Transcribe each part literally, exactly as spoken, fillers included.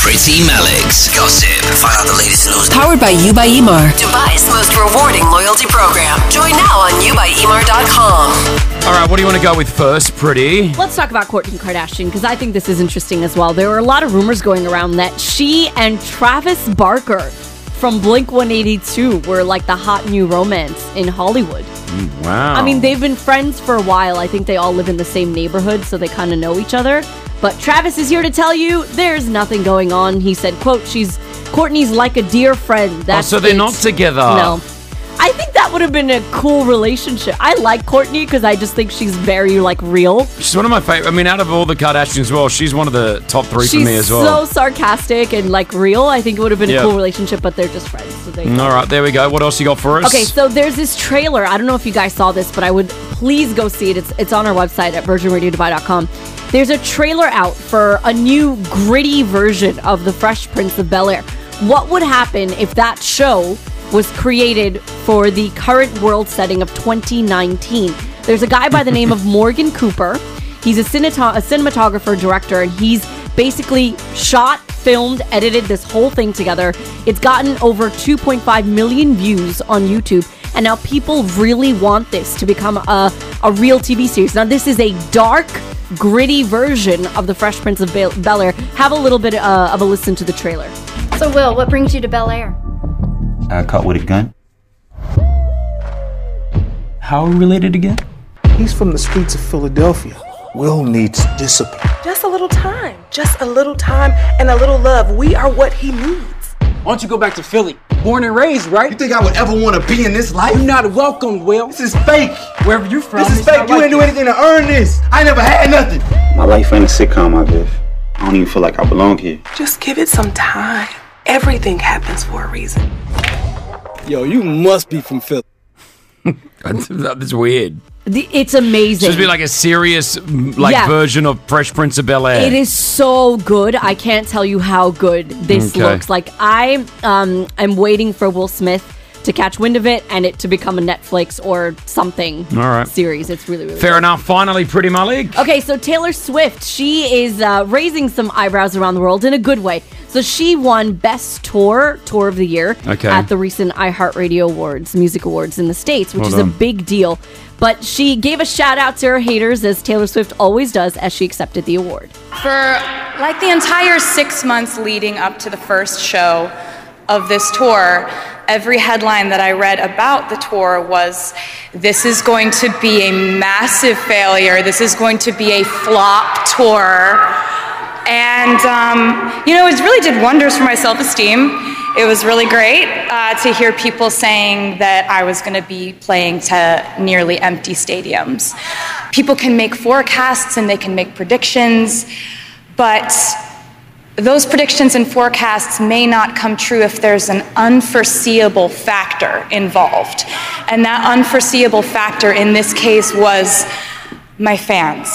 Pretty Malik's gossip. Find out the latest news. Powered by You by Emar. Dubai's most rewarding loyalty program. Join now on you by emar dot com. All right, what do you want to go with first, Pretty? Let's talk about Kourtney Kardashian, because I think this is interesting as well. There were a lot of rumors going around that she and Travis Barker from Blink one eighty-two were like the hot new romance in Hollywood. Mm, wow. I mean, they've been friends for a while. I think they all live in the same neighborhood, so they kind of know each other. But Travis is here to tell you there's nothing going on. He said, quote, she's Kourtney's like a dear friend. That's oh, so they're it. not together. No. I think that would have been a cool relationship. I like Kourtney because I just think she's very, like, real. She's one of my favorite. I mean, out of all the Kardashians as well, she's one of the top three she's for me as well. She's so sarcastic and, like, real. I think it would have been yep. a cool relationship, but they're just friends. So they all right, there we go. What else you got for us? Okay, so there's this trailer. I don't know if you guys saw this, but I would please go see it. It's, it's on our website at virgin radio dubai dot com. There's a trailer out for a new gritty version of The Fresh Prince of Bel-Air. What would happen if that show was created for the current world setting of twenty nineteen? There's a guy by the name of Morgan Cooper. He's a, cineto- a cinematographer, director, and he's basically shot, filmed, edited this whole thing together. It's gotten over two point five million views on YouTube, and now people really want this to become a, a real T V series. Now, this is a dark, gritty version of The Fresh Prince of Be- Bel-Air. Have a little bit uh, of a listen to the trailer. So, Will, what brings you to Bel-Air? I caught with a gun. How are we related again? He's from the streets of Philadelphia. Will needs discipline. Just a little time. Just a little time and a little love. We are what he needs. Why don't you go back to Philly? Born and raised, right? You think I would ever want to be in this life? You're not welcome, Will. This is fake. Wherever you from, this is fake. You like ain't do anything to earn this. I never had nothing. My life ain't a sitcom, I bet. I don't even feel like I belong here. Just give it some time. Everything happens for a reason. Yo, you must be from Philly. That's weird. The, it's amazing. It's supposed to be like a serious like Yeah. version of Fresh Prince of Bel-Air. It is so good. I can't tell you how good this Okay. looks. Like, I um am waiting for Will Smith to catch wind of it and it to become a Netflix or something All right. series. It's really, really Fair good. enough. Finally, Pretty Malik. Okay, so Taylor Swift, she is uh, raising some eyebrows around the world in a good way. So she won Best Tour, Tour of the Year Okay. at the recent iHeartRadio Awards, Music Awards in the States, which Well is done. a big deal. But she gave a shout out to her haters, as Taylor Swift always does, as she accepted the award. For like the entire six months leading up to the first show of this tour, every headline that I read about the tour was, this is going to be a massive failure. This is going to be a flop tour. And, um, you know, it really did wonders for my self-esteem. It was really great uh, to hear people saying that I was going to be playing to nearly empty stadiums. People can make forecasts and they can make predictions, but those predictions and forecasts may not come true if there's an unforeseeable factor involved. And that unforeseeable factor in this case was my fans.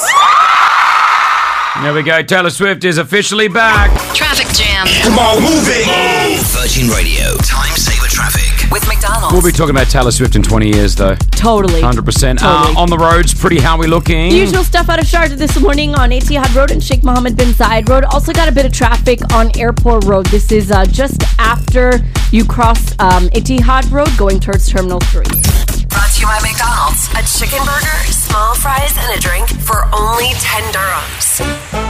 There we go. Taylor Swift is officially back. Traffic jam. Come on, move it. Virgin Radio. Time saver traffic. With McDonald's. We'll be talking about Taylor Swift in twenty years, though. Totally. one hundred percent. Totally. Uh, on the roads, Pretty, how we looking? The usual stuff out of Sharjah this morning on Etihad Road and Sheikh Mohammed bin Zayed Road. Also got a bit of traffic on Airport Road. This is uh, just after you cross um, Etihad Road going towards Terminal three. Brought to you by McDonald's. A chicken burger, small fries, and a drink for only ten dirhams.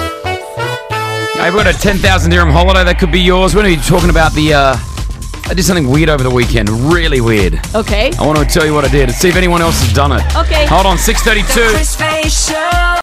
I've got a ten thousand dirham holiday that could be yours. We're going to be talking about the... Uh, I did something weird over the weekend. Really weird. Okay. I want to tell you what I did and see if anyone else has done it. Okay. Hold on, six thirty-two.